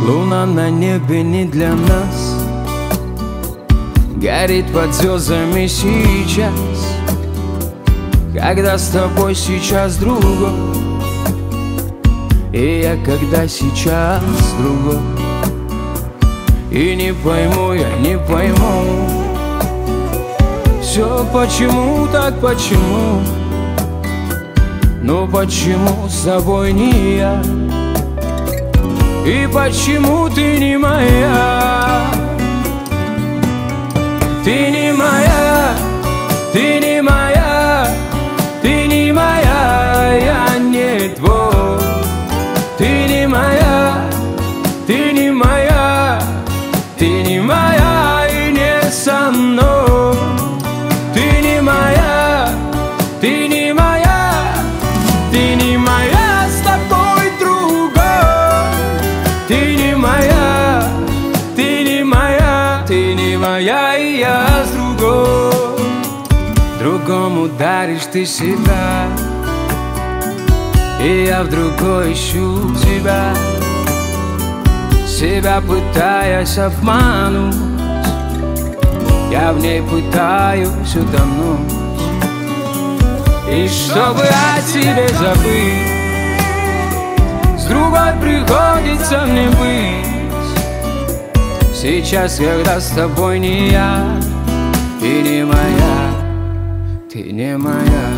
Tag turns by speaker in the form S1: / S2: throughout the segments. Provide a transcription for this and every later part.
S1: Луна на небе не для нас, горит под звездами сейчас, когда с тобой сейчас другой, и я когда сейчас другой. И не пойму, я не пойму, все почему так, почему? Ну почему с тобой не я? И почему ты не моя? Ты не моя, ты не моя, ты не моя, я не твой. Ты не моя, ты не моя, ты не моя и не со мной. Ты не моя, ты не моя, ты не моя, с тобой другой. Ты не моя, ты не моя, ты не моя, и я с другой. Другому даришь ты себя, и я в другой ищу тебя. Себя пытаясь обмануть, я в ней пытаюсь утонуть. И чтобы о тебе забыть, с другой приходится мне быть. Сейчас, когда с тобой не я, ты не моя, ты не моя.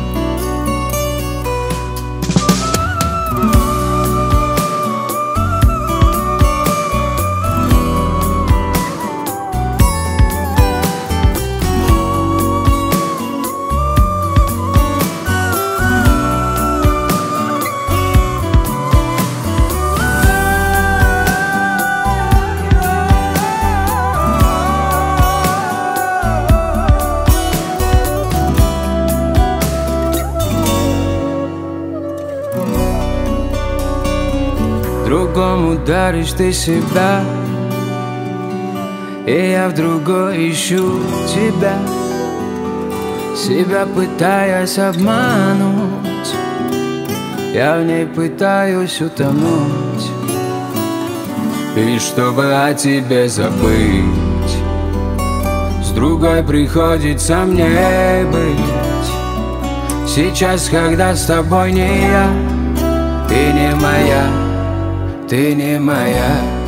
S1: Другому даришь ты себя, и я в другой ищу тебя. Себя пытаясь обмануть, я в ней пытаюсь утонуть. И чтобы о тебе забыть, с другой приходится мне быть. Сейчас, когда с тобой не я, ты не моя, ты не моя.